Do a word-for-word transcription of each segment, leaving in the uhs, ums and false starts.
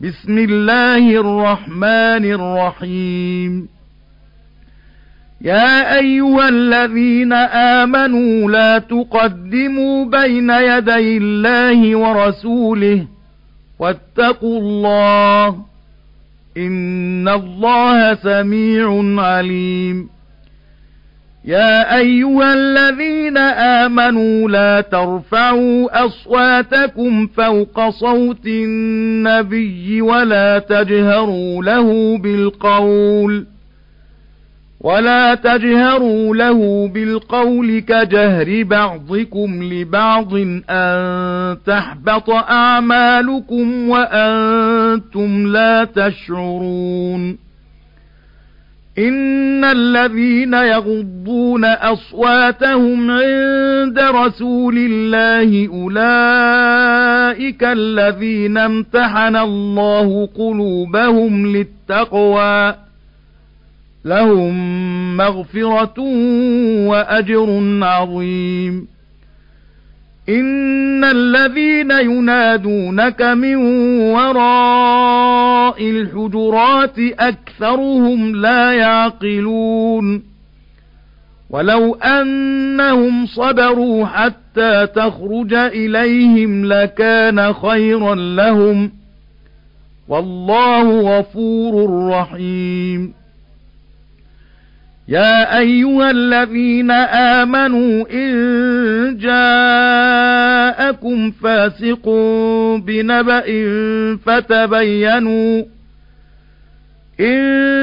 بسم الله الرحمن الرحيم. يا أيها الذين آمنوا لا تقدموا بين يدي الله ورسوله واتقوا الله إن الله سميع عليم. يا أيها الذين آمنوا لا ترفعوا أصواتكم فوق صوت النبي ولا تجهروا له بالقول ولا تجهروا له بالقول كجهر بعضكم لبعض أن تحبط أعمالكم وأنتم لا تشعرون. إن الذين يغضون أصواتهم عند رسول الله أولئك الذين امتحن الله قلوبهم للتقوى لهم مغفرة وأجر عظيم. إن الذين ينادونك من وراء الحجرات أكثرهم لا يعقلون. ولو أنهم صبروا حتى تخرج إليهم لكان خيرا لهم والله غفور رحيم. يا أيها الذين آمنوا إن جاءكم فاسق بنبأ فتبينوا إن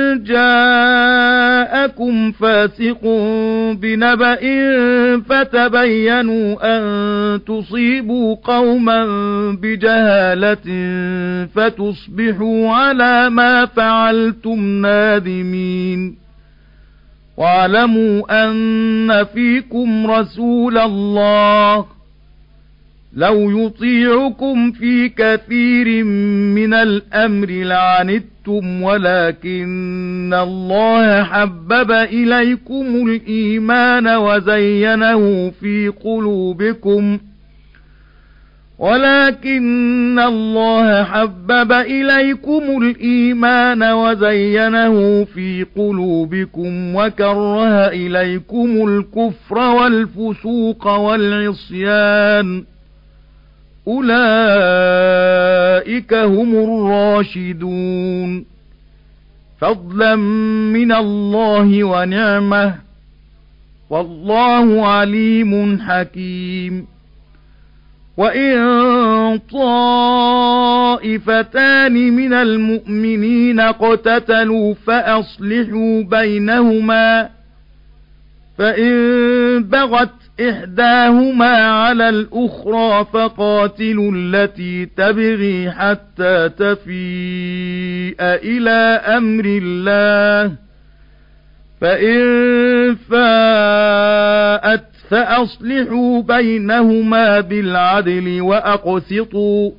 جاءكم فاسق بنبأ فتبينوا أن تصيبوا قوما بجهالة فتصبحوا على ما فعلتم نادمين. واعلموا أن فيكم رسول الله لو يطيعكم في كثير من الأمر لعنتم ولكن الله حبب إليكم الإيمان وزينه في قلوبكم ولكن الله حبب إليكم الإيمان وزينه في قلوبكم وكره إليكم الكفر والفسوق والعصيان أولئك هم الراشدون فضلا من الله ونعمه والله عليم حكيم. وإن طائفتان من المؤمنين اقتتلوا فأصلحوا بينهما فإن بغت إحداهما على الأخرى فقاتلوا التي تبغي حتى تفيء إلى أمر الله فإن فاءت فأصلحوا بينهما بالعدل وأقسطوا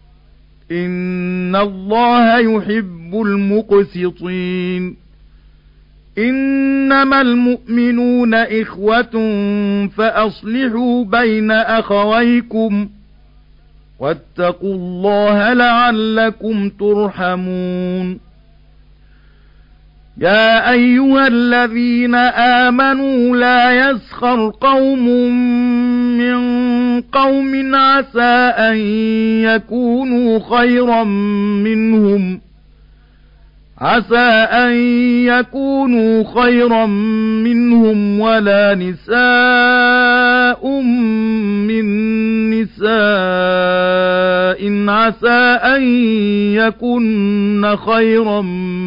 إن الله يحب المقسطين. إنما المؤمنون إخوة فأصلحوا بين أخويكم واتقوا الله لعلكم ترحمون. يا أيها الذين آمنوا لا يسخر قوم من قوم عسى أن يكونوا خيرا منهم عسى أن يكونوا خيرا منهم ولا نساء من نساء عسى أن يكن خيرا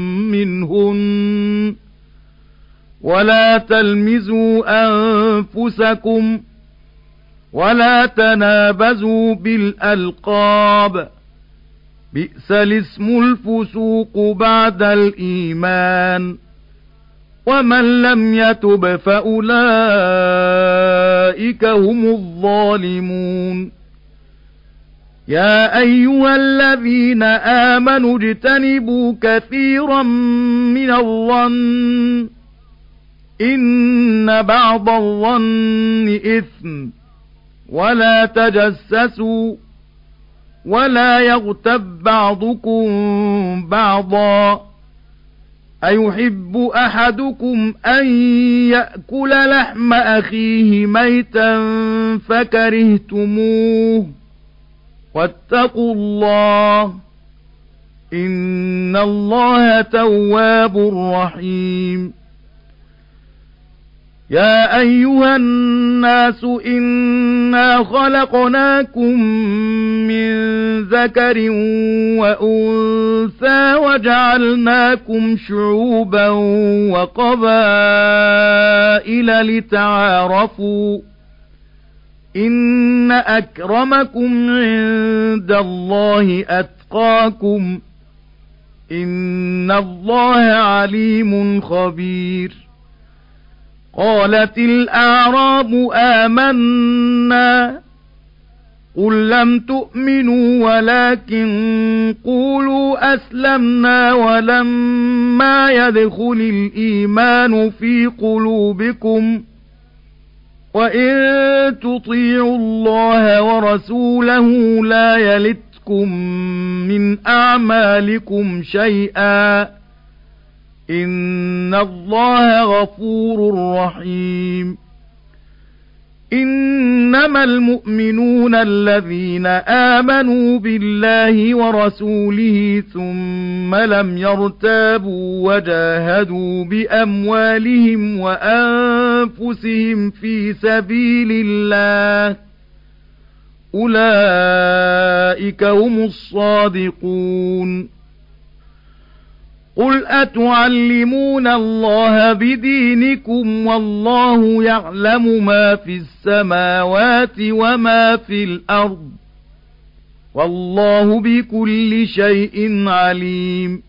منهن ولا تلمزوا أنفسكم ولا تنابزوا بالألقاب بئس الاسم الفسوق بعد الإيمان ومن لم يتب فأولئك هم الظالمون. يا أيها الذين آمنوا اجتنبوا كثيرا من الظن إن بعض الظن إثم ولا تجسسوا ولا يغتب بعضكم بعضا أيحب أحدكم أن يأكل لحم أخيه ميتا فكرهتموه واتقوا الله إن الله تواب رحيم يا أيها الناس إنا خلقناكم من ذكر وأنثى وجعلناكم شعوبا وقبائل لتعارفوا إن أكرمكم عند الله أتقاكم إن الله عليم خبير قالت الأعراب آمنا قل لم تؤمنوا ولكن قولوا أسلمنا ولما يدخل الإيمان في قلوبكم وإن تطيعوا الله ورسوله لا يلتكم من أعمالكم شيئا إن الله غفور رحيم إنما المؤمنون الذين آمنوا بالله ورسوله ثم لم يرتابوا وجاهدوا بأموالهم وأنفسهم في سبيل الله أولئك هم الصادقون قل أتعلمون الله بدينكم والله يعلم ما في السماوات وما في الأرض والله بكل شيء عليم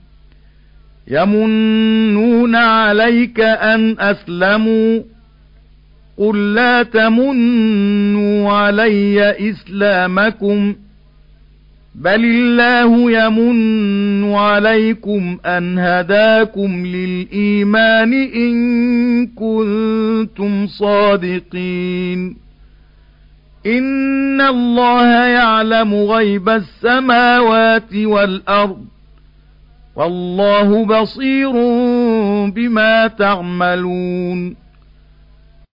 يمنون عليك أن أسلموا قل لا تمنوا علي إسلامكم بل الله يمن عليكم أن هداكم للإيمان إن كنتم صادقين إن الله يعلم غيب السماوات والأرض والله بصير بما تعملون